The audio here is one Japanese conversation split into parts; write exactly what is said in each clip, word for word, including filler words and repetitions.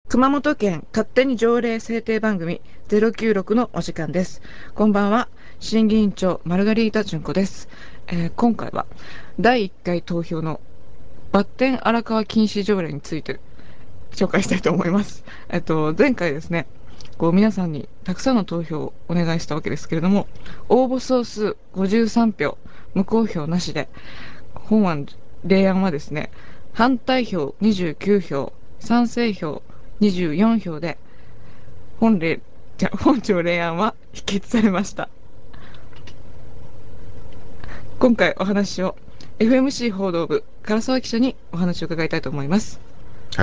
熊本県勝手に条例制定番組ゼロきゅうろくのお時間です。こんばんは。審議委員長マルガリータ純子です。えー今回はだいいっかい投票のバッテン荒川禁止条例について紹介したいと思います。えっと、前回ですね、こう皆さんにたくさんの投票をお願いしたわけですけれども、応募総数ごじゅうさんぴょう、無効票なしで、本案、例案はですね、反対票にじゅうきゅうひょう、賛成票にじゅうよんひょうで、本例、じゃ、本条例案は否決されました。今回お話を エフエムシー 報道部、唐沢記者にお話を伺いたいと思います。 はい。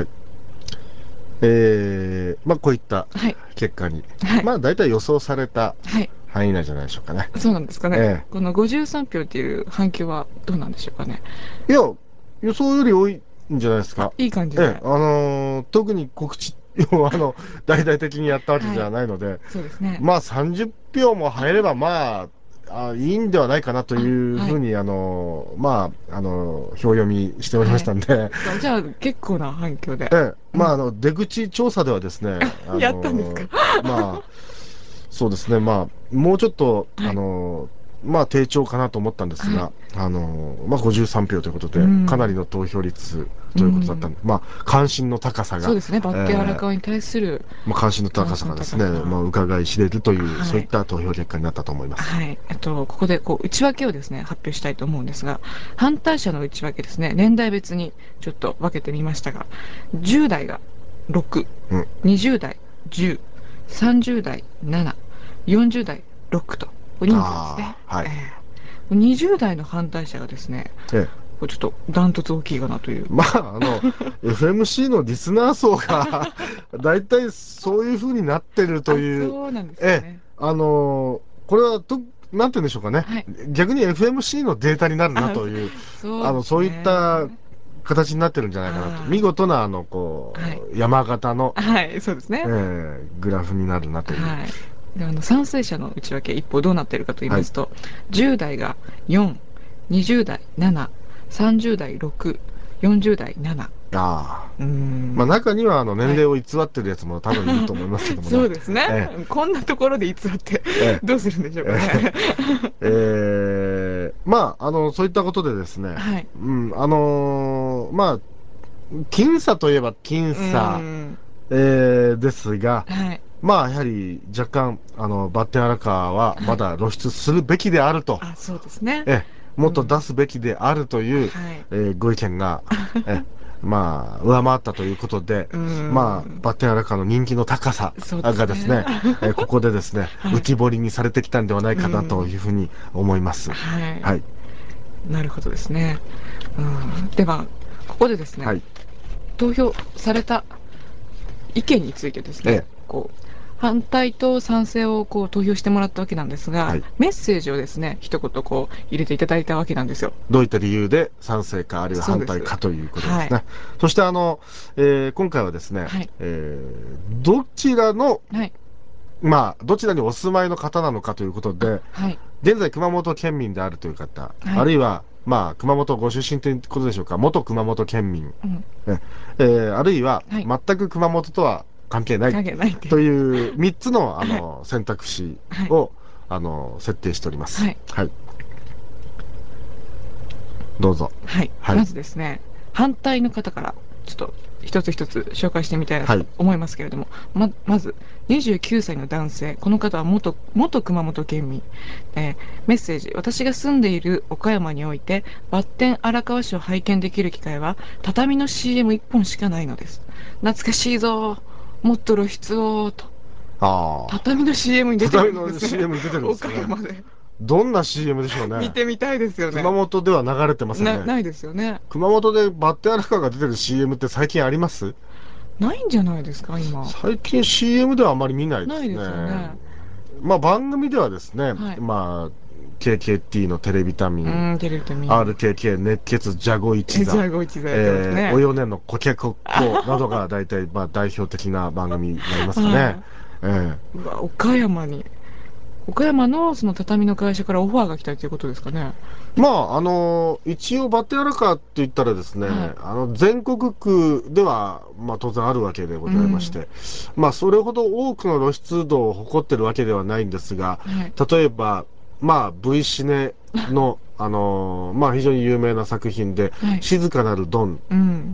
えー、まあ、こういったはい。 結果に、 はい。 まあ、大体予想されたはい。 範囲内じゃないでしょうかね。 そうなんですかね。 えこのごじゅうさんぴょうっていう反響はどうなんでしょうかね。 えいや、予想より多いんじゃないですあ、 か。 いい感じええ、 で。 あのー特に告知を、あの、大々的にやったわけじゃはい。 ないので、 そうですね。 まあ、さんじゅっぴょうも入れば、まあ、あ、いいんではないかなとあ、 いうはい。 ふうに、あのーまあ、あのー票読みしておりまはい。 したんで、 あ、じゃあ、結構な反響で。 ええ、まあ、あうん。 の、出口調査ではですね、あやったんですか？ のーまあ、そうですね。まあ、もうちょっと、あはい。 の、まあ、低調かなと思ったんですはい。 が、あの、まあ、ごじゅうさんぴょうということうで、かなりん。 の投票率うということだったんん。 で、まあ、関心の高さが、 そうですね。バッテン荒えー川に対するまあ、関心の高関心のさがですね、まあ、 高さ。 伺い知れるという、そういっはい。 た投票結果になったと思います。 はい。えっと、ここで、こう、内訳をですね、発表したいと思うんですが、反対者の内訳ですね、年代別にちょっと分けてみましたが、じゅう代がろく、 うん。 にじゅう代じゅう、さんじゅう代なな、よんじゅう代ろくと、これ人数ですね。 ああ、はい。 えー、にじゅう代の反対者がですね、 ええ。 これちょっとダントツ大きいかなという。 まあ、あの、エフエムシー のリスナー層が大体そういう風になってるとあ、 いう、 そうなんですかええ、 ね。 あの、これはと、なんて言うんでしょうかね。 はい。 逆に エフエムシー のデータになるなあ、 という、あの、 そうですそういったね。 形になってるんじゃないかなと。見はい。 事な、あの、 はい。 こう、山形の、 はい、そうですえね。 え、グラフになるなという。 はい。で、あの、賛成者の内訳、一方どうなっているかと言いはい。 ますと、じゅう代がよん、にじゅう代なな、さんじゅう代ろく、よんじゅう代なな。 ああ。 うーまあ、 ん。 中には、あの、年はい。 齢を偽ってるやつも多分いると思いますけどもね。 そうですね。 えこんなところで偽ってえ、 どうするんでしょうええ、 かね。 えーまあ、あの、そういったことでですね、 はい。 うん、あのーまあ、僅差といえば僅うー差、 ん。 えーですが、 はい。 まあ、やはり若干、あの、バッテン荒川ははい。 まだ露出するべきであると、 あ、そうですね。 え、もっと出うん。 すべきであるという、 はい。 えーご意見が、え、まあ、上回ったということで、 うーまあ、 ん。 バッテン荒川の人気の高さそうですね。 がですね、えーここでですね、 はい。 浮き彫りにされてきたんではないうかなといん。 うふうに思います。 はい。 はい。 なるほどですね。うん、では、ここでですね、 はい。 投票された意見についてですね、 ええ。 こう、反対と賛成をこう投票してもらったわけなんですが、 はい。 メッセージをですね、一言こう入れていただいたわけなんですよ。 どういった理由で賛成か、あるいは反そうです。 対かということではい。 すね。そしてあの、えー今回はですね、 はい。 えーどちらの、 はい。 まあ、どちらにお住まいの方なのかということあ、 で、 はい。 現在熊本県民であるという方、 はい。 あるいは、まあ、熊本ご出身ということでしょうか、元熊本県民、 うん。 ねえーあるいは、 はい。 全く熊本とは関係ない影ないっていう。 というみっつの、あはい。 の、選択肢はい。 を、あの、設定しております。 はい。 はい。どうぞ。 はい。 はい。 まずですね、反対の方からちょっと一つ一つ紹介してみたいなはい。 と思いますけれども、ままずにじゅうきゅうさいの男性、この方は元元熊本県民、えーメッセージ、私が住んでいる岡山においてバッテン荒川市を拝見できる機会は畳の シーエムいっ 本しかないのです。懐かしいぞ、もっと露出をと。 ああ。 畳の シーエム に出てく畳のるんですね。 シーエム に出てるんです岡かね。 山で。 どんな シーエム でしょう見ね。 てみたいですよ熊ね。 本では流れてませんな、 ね。 ないですよね。 熊本でバッテンアラカが出てる シーエム って最近あります？ ないんじゃないですか、今。 最近 シーエム ではあまり見ないですね。 ないですよね。 まあ番組ではですね、 はい。 まあ ケーケーティー のテレビタミン、 うーん、テレビと見ん。 アールケーケー 熱血ジャゴ一え、じゃ座、 あご一座やってますえー、おね。 よねのコケコッコなどが大体まあ代表的な番組になりますかね。 はえい。うわ、岡山に。 岡山のその畳の会社からオファーが来たということですかね。 まあ、あの、一応バッテンアラカーって言ったらですね、 はい。 あの、全国区では、まあ当然あるわけでごうん。 ざいまして、まあそれほど多くの露出度を誇ってるわけではないんですが、 はい。 例えば、まあ V シネの、あのまあ非常に有名な作品で、 はい。 静かなるドン、 うん。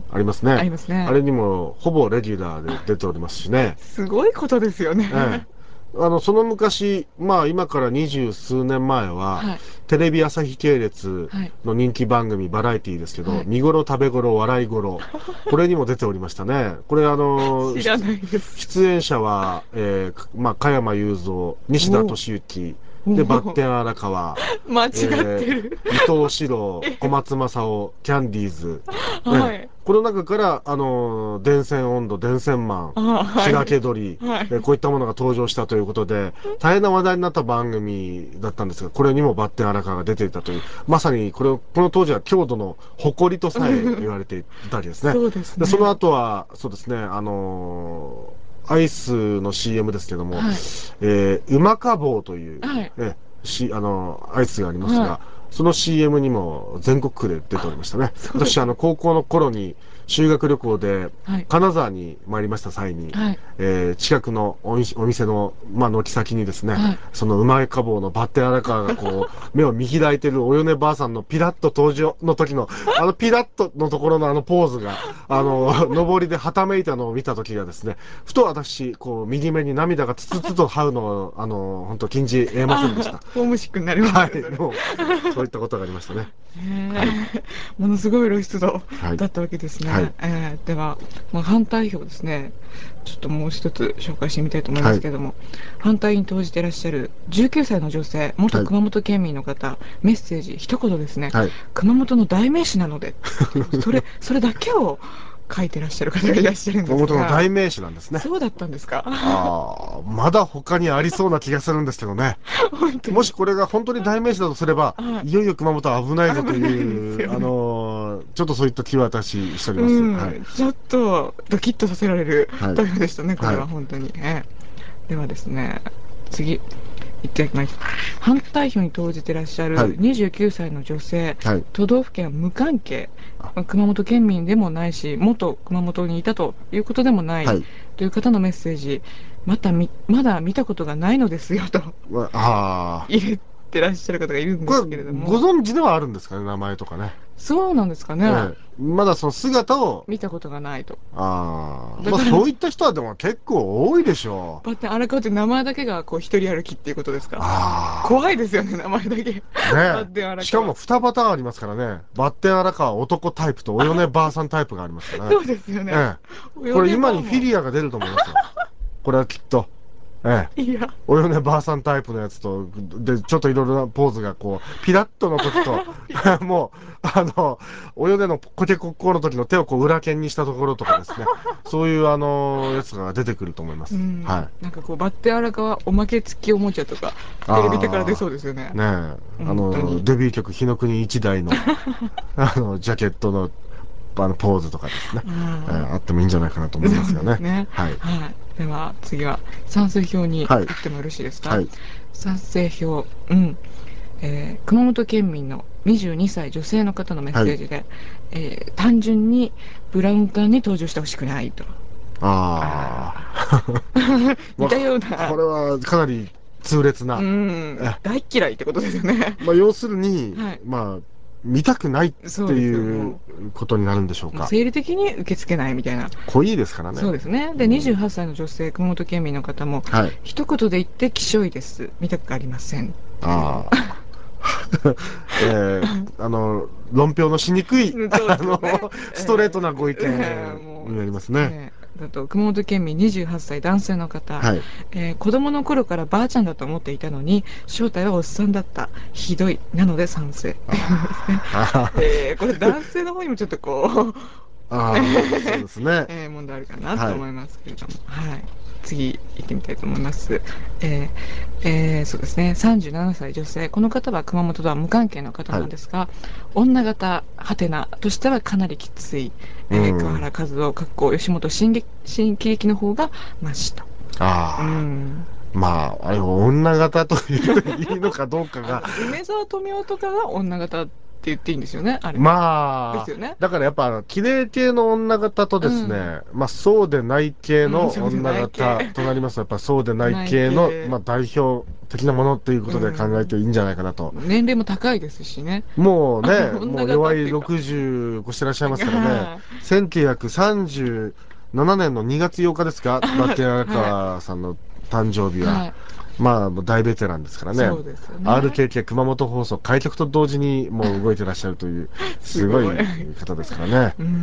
ありますね。 ありますね。 あれにもほぼレギュラーで出ておりますしね。 すごいことですよね。 ええ。あの、その昔、まあ今から二十数年前は、 はい。 テレビ朝日系列はい。 の人気番組、バラエティですけど、 はい。 見頃、食べ頃、笑い頃、これにも出ておりましたね。これあの、 知ら出ないです。 出演者は、えー、まあ、加山雄三、西田おお。 敏行、で、バッおお。 テン荒川、 間違ってえる。 ー、伊藤四郎、小え、 松政夫、キャンディーズ、ええ、 はい。 この中から、あの、電線温度、電線マン、 あ、 しらはい。 け鳥、 はい。 えーこういったものが登場したということで、大変な話題になった番組だったんですが、これにもバッテン荒川が出ていたという、まさにこれを、この当時は郷土の誇りとさえ言われていたわけですね。 そうですで、そのね。 後は、そうですね、あのーアイスの シーエム ですけども、 はい。 えー、うまか棒という、 はい。 ね、し、あのアイスがありますが、 はい。 その シーエム にも全国区で出ておりましたね。私、あの、 そうだったんです。 高校の頃に修学旅行ではい。 金沢に参りました際に、 はい。 えー近くのお店お店の、まあ、軒先にですね、 はい。 そのうまいか棒のバッテン荒川がこう、目を見開いてるおよねばあさんのピラッと登場の時の、あのピラッとのところのあのポーズが、あの、上りではためいたのを見た時がですね、ふと私、こう、右目に涙がつつつと這うのを、あの、本当禁じ得ませんでしああ、 た。 ホームシックになりますね、 はい、 それ。 もう、そういったことがありましたね。 へはい、 え、ものすごい露出度はい、 だったわけですはい、 ね。えーでは、まあ、反対票ですね。ちょっともう一つ紹介してみたいと思いまはい、 すけれども、反対に投じていらっしゃるじゅうきゅうさいの女性、元はい、 熊本県民の方、メッセージ、一言ですね。 はい。 熊本の代名詞なので、という、それ、それだけを書いてらっしゃる方がいらっしゃるんで熊すが、 本の代名詞なんですね。 そうだったんですか？ ああ、まだ他にありそうな気がするんですけどね。 本当に。 もしこれが本当に代名詞だとすれば、 はい。 いよいよ熊本は危ないぞと危ないですいう、あよね。 のーちょっとそういった気は私しております。はい。 うん、ちょっとドキッとさせられるはい。 投票でしたね、これはい。 は本当に。ええ、ではですね、次、いっていきます。反対票に投じてらっしゃるはい。 にじゅうきゅうさいの女性、 はい。 都道府県は無関係、 あ、 まあ熊本県民でもないし、元熊本にいたということでもないはい。 という方のメッセージ、またみまだ見たことがないのですよとまああ入れてらっしゃる方がいるんー、これ、 ですけれどごも、 存知ではあるんですかね、名前とかね。 そうなんですかね、 ええ。まだその姿を、 見たことがないと。 ああ、まあだからそういった人はでも結構多いでしょう。 バッテン荒川って名前だけがこう一人歩きっていうことですか？怖いあですよね、名前だけ。 あ、ねバッテンえ。しかも荒川。 二パターンありますからね。バッテン荒川男タイプとおよねばあさんタイプがありますからね。 そうですよね。 ええ。 およこれねばも。 今にフィリアが出ると思いますよ。これはきっと。ええ。 いや。 およねばあさんタイプのやつと、で、ちょっといろいろなポーズがこう、ピラッとの時と、 ピラッと。 もう、あの、およねのコケコッコーの時の手をこう裏剣にしたところとかですね。そういうあの、やつが出てくると思います。はうん。 い。 なんかこう、バッテン荒川おまけ付きおもちゃとか、テレビでから出あそうですよね。 あ、ねえ、あの、 本当に。 デビュー曲、日の国一台の、あの、ジャケットの、あの、ポーズとかですね、えあーあってもいいんじゃないかなとあ、そ思いますがね。 うですね。 はい。 はい。では、次は、賛成票にはい。 行ってもよろしいですか？ はい。 賛成票。うん。えー熊本県民のにじゅうにさい女性の方のメッはい。 セージで、えー単純にブラウン管に登場してほしくないと。 あああ。 ーまあ、 似たようこな、 れはかなり痛烈うな、 ん、 え、 大嫌いってことですよね。 まあ、要するに、 はい。 まあ、見たくないってそうですよ、 いうもことになるんでしょうう。もうか。 生理的に受け付けないみたいな。 濃いですからね。 そうですね。で、 うん、 にじゅうはっさいの女性、熊本県民の方も、 はい。 一言で言ってきしょいです。見たくありません。っていう。 ああ。えー、あの、論評のしにくい、 うん、そうあですよね。 の、ストレートえなご意ー、えー見もう、 になりますね。 えーだと、熊本県民にじゅうはっさい男性の方、 はい。 えー子供の頃からばあちゃんだと思っていたのに、正体はおっさんだった。ひどい。なので賛成。っていうのですね。 あえーこれ男性の方にもちょっとこあ、 う、 ああ、そうですね。 えー問題あるかなとはい。 思いますけれども。はい。次行ってみたいと思います。えーえーそうですね。さんじゅうななさい女性。この方は熊本とは無関係の方はい。 なんですが、女型ハテナとしてはかなりきつい、 うえー桑原ん。 和夫、かっこ吉本新喜新喜劇の方がマシと。うああ。 ん。 まあ、あれ、女型と言っていいのかどうかあの、 が、 梅沢富美男とかが女型って言っていいんですよね、あれ。でまあ、 すよね。 だからやっぱ、あの綺麗系の女型とですうん。 ね、まあ、そうでない系うん、 の女そうじゃない型系。 となりますと、やっぱそうでないない系の、ま系。 あ、代表的なものっていうこうとで考えてん。 いいんじゃないかなと。 年齢も高いですしね。 もうね、も女う弱い型っていうか。 ろくじゅうごしてらっしゃいますからね、 はせんきゅうひゃくさんじゅうななねんのにがつようかですか、バッテン荒い。はい。 川さんの誕生日は。 はい。 まあ、もう大ベテランですからね。 そうですよね。 アールケーケー 熊本放送開局と同時にもう動いてらっしゃるという、 すごい。 すごい方ですからね。 うん、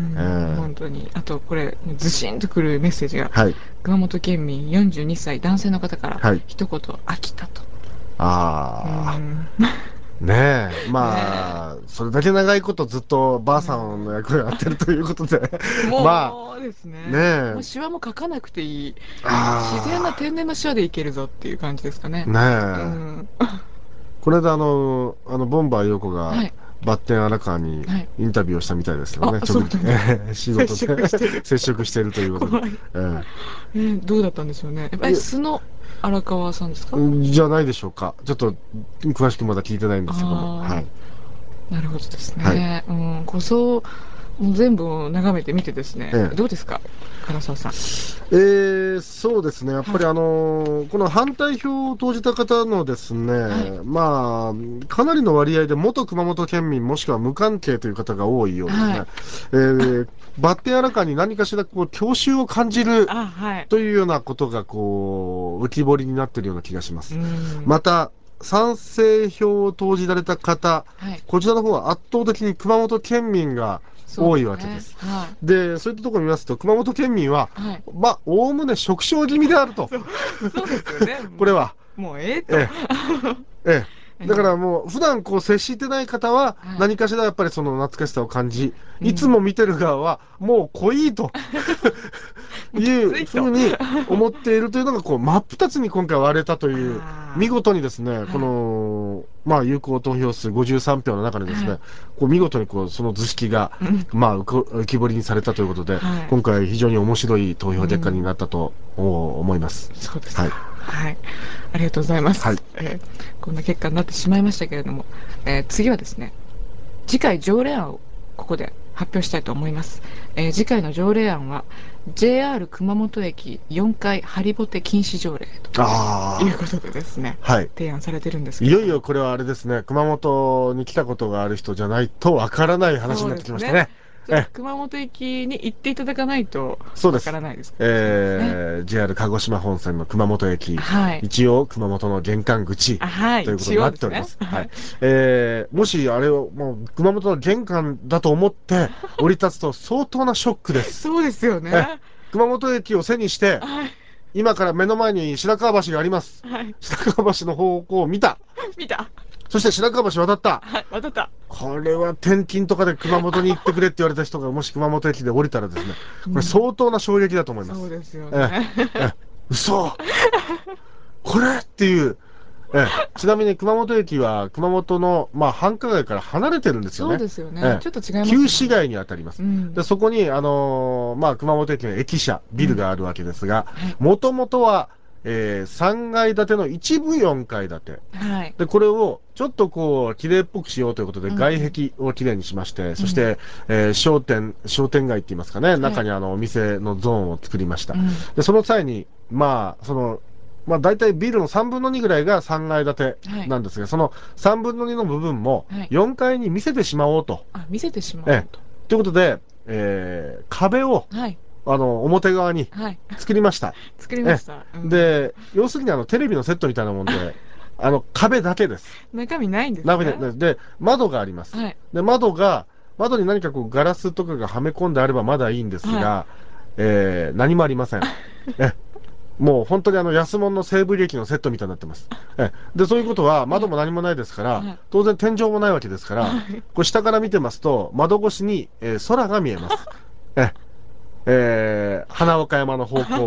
ええ、 本当に。あと、これ、ずしんとくるメッセージが、 はい。 熊本県民よんじゅうにさい男性の方から、 はい。 一言、飽きたと。うああ、 ん。 ねえ。 ねまあ、それだけ長いことずっとばえ。 あさんのうん。 役をやってるということでまもうですあ、ねね。もうえ。 シワも描かなくていい。自然なあ天然のシワでいけるぞっていう感じですかね。 あ、ねえ。 うん。 この間あの、あの、ボンバー横がはい。 バッテン荒川にはい。 インタビューをしたみたいですけどあ、 ね。直、 そうなんだ。 えー仕接事で触してる。 接触しているということで。 怖い。 ええーどうだったんでしょうね。え、 えいや、 素の荒川さんですか？ じゃないでしょうか。ちょっと、詳しくまだ聞いてないんですけども。 ああはい。 ー、なるほどですはい。 ね。うん、こそ、もう全部を眺めてみてですね。 ええ。 どうですか、唐沢さん。 えー、そうですね。やっぱりはい。 あのーこの反対票を投じた方のですね、 はい。 まあ、かなりの割合で元熊本県民もしくは無関係という方が多いようですね。 はい。 えー、バッテン荒川に何かしらこう、郷愁を感じるあ、はい。 というようなことがこう、浮き彫りになっているような気がしまうす。 ん。 また、賛成票を投じられた方、 はい。 こちらの方は圧倒的に熊本県民がそう多いですね。 わけです。 はい。 で、そういったところを見ますと、熊本県民は、 はい。 まあ、おおむね縮小気味であると。 そう、そうですよね。 これは、 もうええと。 ええ、ええ。だからええ、 もう、普段こう接してない方は、 はい。 何かしらやっぱりその懐かしさを感じ、いつもうん。 見てる側は、もう濃いともうきいうついと。 ふうに思っているというのが、こう、真っ二つに今回割れたという、見あ事にですね、 あ、 こはい。 の、まあ、有効投票数ごじゅうさん票の中でですね、 はい。 こう、見事にこう、その図式が、 うん。 まあ、浮こ浮き彫りにされたということで、 はい。 今回非常に面白い投票結果にうん。 なったとお思います。 そうですか。 はい。 はい。ありがとうございまはい。 す。えーこんな結果になってしまいましたけれども、えー次はですね、次回条例案をここで発表したいと思います。えー次回の条例案は ジェイアール 熊本駅よんかいハリボテ禁止条例というああ、 ことでですね、 はい。 提案されてるんですけいよれども。 いよこれはあれですね、熊本に来たことがある人じゃないとわからない話にそうなっですね。 てきましたね。 ちょっとえ、 熊本駅に行っていただかないとそうです。 わからないですからね。 えー、ジェイアール 鹿児島本線の熊本駅、 はい。 一応熊本の玄関口あ、はい。 ということにな一応ですね。 っております。はい。 はい。 えー、もしあれをもう熊本の玄関だと思って降り立つと相当なショックです。 そうですよえ、 ね。 熊本駅を背にして、 はい。 今から目の前に白川橋があります。 はい。 白川橋の方向を見た。 見た。 そして白川橋渡った。 はい。渡った。 これは転勤とかで熊本に行ってくれって言われた人がもし熊本駅で降りたらですね、これうん。 相当な衝撃だと思います。 そうですよえね。 え、え、嘘これっていう、ええ、ちなみに熊本駅は熊本の、まあ、繁華街から離れてるんですよそうね。 ですよね。 ええ、 ちょっと違いますもんね。 旧市街にあたります。で、 うん。 そこに、あのーまあ、熊本駅の駅舎、 うん。 ビルがあるわけですが、 はい。 もともとは、えー、さんがい建ての一部よんかい建て。 はい。 で、これをちょっとこう、綺麗っぽくしようということで、 うん外壁を綺麗にしまして、 うん。うん。 そして、えー商店、商店街って言いますかね、 はい。 中にあの、お店のゾーンを作りました。 うん。 で、その際に、まあ、その、まあ、大体ビルのさんぶんのにぐらいがさんがい建てはい。 なんですが、そのさんぶんのにの部分もはい。 よんかいに見せてしまおうと。 あ、見せてしまおええ。 うと。 ということで、えー壁を、 はい。 あの、表側にはい。 作りました。 作りまえした。うえ。 ん。 で、要するにあの、テレビのセットみたいなもんで、あの、壁だけです。 中身ないんです鍋で、 ね。 で、で窓があります。 はい。 で、窓が、窓に何かこうガラスとかがはめ込んであればまだいいんですはい。 が、えー、何もありません。え、もう本当にあの安物の西部劇のセットみたいになってます。え、で、そういうことは窓はい。 も何もないですから、 はい。 当然天井もないわけですから、 はい。 これ下から見てますと、窓越しに、えー空が見えます。え、えー、花岡山の方向。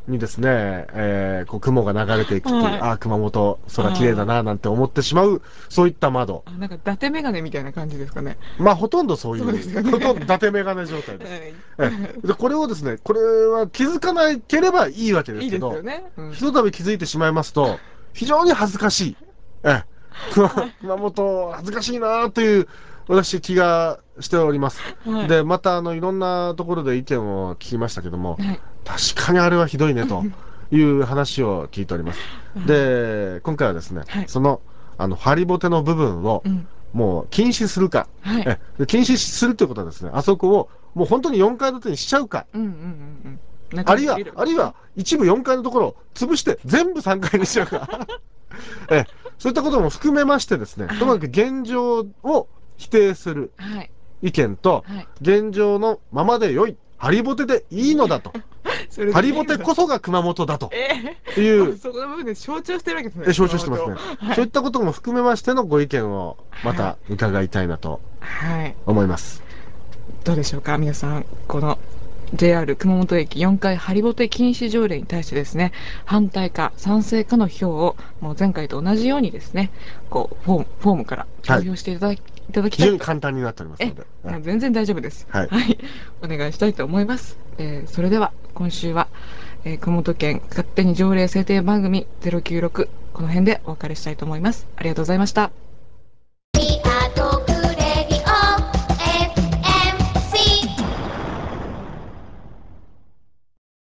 にですね、えーこう雲が流れていくっていう、 はい。 ああ、熊本、空綺麗だあな、なんて思ってしまう、そういった窓。 あ、なんか伊達メガネみたいな感じですかね。 まあ、ほとんどそういう、 そうですよほとんど伊ね。 達メガネ状態です。 はい。 ええ。で、これをですね、これは気づかなければいいわけでいいすけど、 ですよね。うん。 ひとたび気づいてしまいますと、非常に恥ずかしい。ええ。熊、 はい。 熊本、恥ずかしいなという、私、気がしております。 はい。 で、また、あの、いろんなところで意見を聞きましたけども、 はい。 確かにあれはひどいね、という話を聞いております。 はい。 で、今回はですね、 はい。 その、あの、ハリボテの部分を、 うん。 もう禁止するか、 はい。 え、で禁止するということはですね、あそこをもう本当によんかい建てにしちゃうか、 うんうんうんうん。中あるいは、 身を入れる。 あるいは一部よんかいのところを潰して全部さんかいにしちゃうか、え、そういったことも含めましてですね、とはい。 もかく現状を否定するはい。 意見と、 はい。 現状のままで良い、ハリボテでいいいい。 のだと、 それハリボテでいいのだ。 こそが熊本だとええー、もういう、 そこの部分で象徴してるわけですえね、 承知してます熊本を。 ね。 はい。 そういったことも含めましてのご意見をまはい。 た伺いたいなとはい。 思います。 どうでしょうか、皆さん。この ジェイアール 熊本駅よんかいハリボテ禁止条例に対してですね、反対か賛成かの票を、もう前回と同じようにですね、こう、フォーム、フォームからはい。 投票していただき、いただき非常にたいと。 簡単になっておりますえ、 ので。ね、 全然大丈夫です。 はい。 はい。お願いしたいと思います。えーそれでは、今週は、えー熊本県勝手に条例制定番組ゼロきゅうろく、この辺でお別れしたいと思います。ありがとうございました。